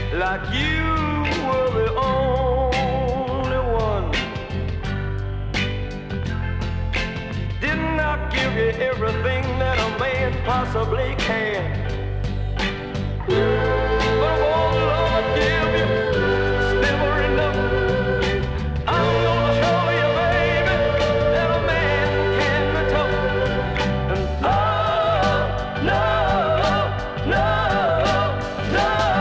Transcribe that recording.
like you were the only one. Didn't I give you everything that a man possibly can?